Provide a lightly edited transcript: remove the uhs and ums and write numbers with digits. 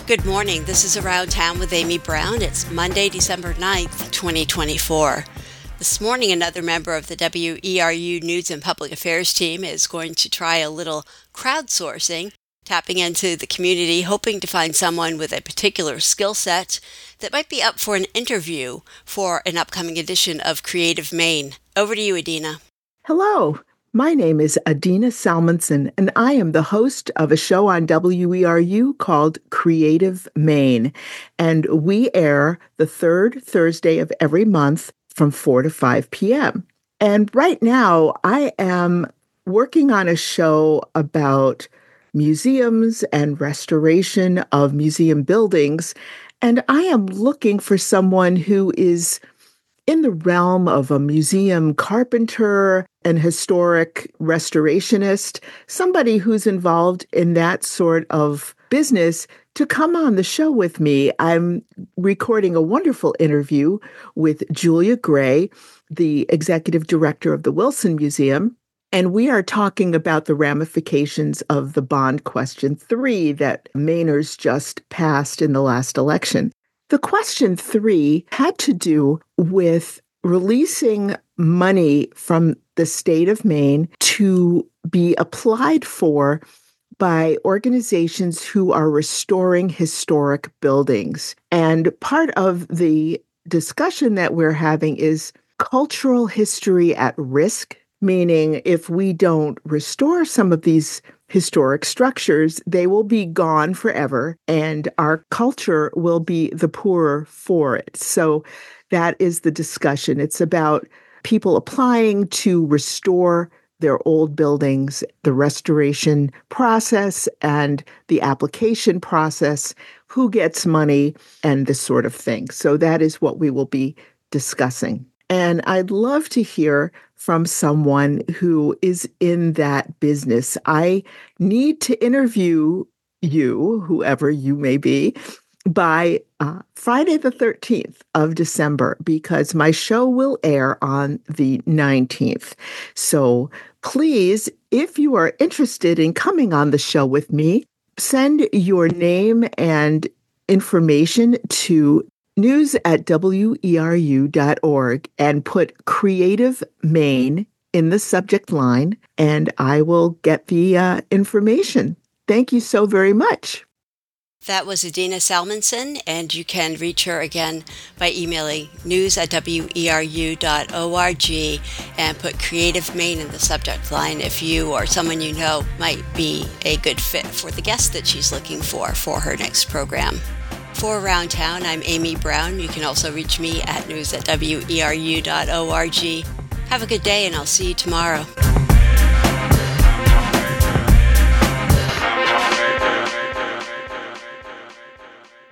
Good morning. This is Around Town with Amy Brown. It's Monday, December 9th, 2024. This morning, another member of the WERU News and Public Affairs team is going to try a little crowdsourcing, tapping into the community, hoping to find someone with a particular skill set that might be up for an interview for an upcoming edition of Creative Maine. Over to you, Adina. Hello. My name is Adina Salmonson, and I am the host of a show on WERU called Creative Maine. And we air the third Thursday of every month from 4 to 5 p.m. And right now, I am working on a show about museums and restoration of museum buildings. And I am looking for someone who is in the realm of a museum carpenter, an historic restorationist, somebody who's involved in that sort of business to come on the show with me. I'm recording a wonderful interview with Julia Gray, the executive director of the Wilson Museum. And we are talking about the ramifications of the Bond Question 3 that Mainers just passed in the last election. The Question 3 had to do with releasing money from the state of Maine to be applied for by organizations who are restoring historic buildings. And part of the discussion that we're having is cultural history at risk, meaning if we don't restore some of these historic structures, they will be gone forever, and our culture will be the poorer for it. So that is the discussion. It's about people applying to restore their old buildings, the restoration process and the application process, who gets money, and this sort of thing. So that is what we will be discussing. And I'd love to hear from someone who is in that business. I need to interview you, whoever you may be, by Friday the 13th of December, because my show will air on the 19th. So please, if you are interested in coming on the show with me, send your name and information to news@weru.org and put Creative Maine in the subject line, and I will get the information. Thank you so very much. That was Adina Salmonson, and you can reach her again by emailing news@weru.org and put Creative Maine in the subject line if you or someone you know might be a good fit for the guest that she's looking for her next program. For Around Town, I'm Amy Brown. You can also reach me at news@weru.org. Have a good day, and I'll see you tomorrow.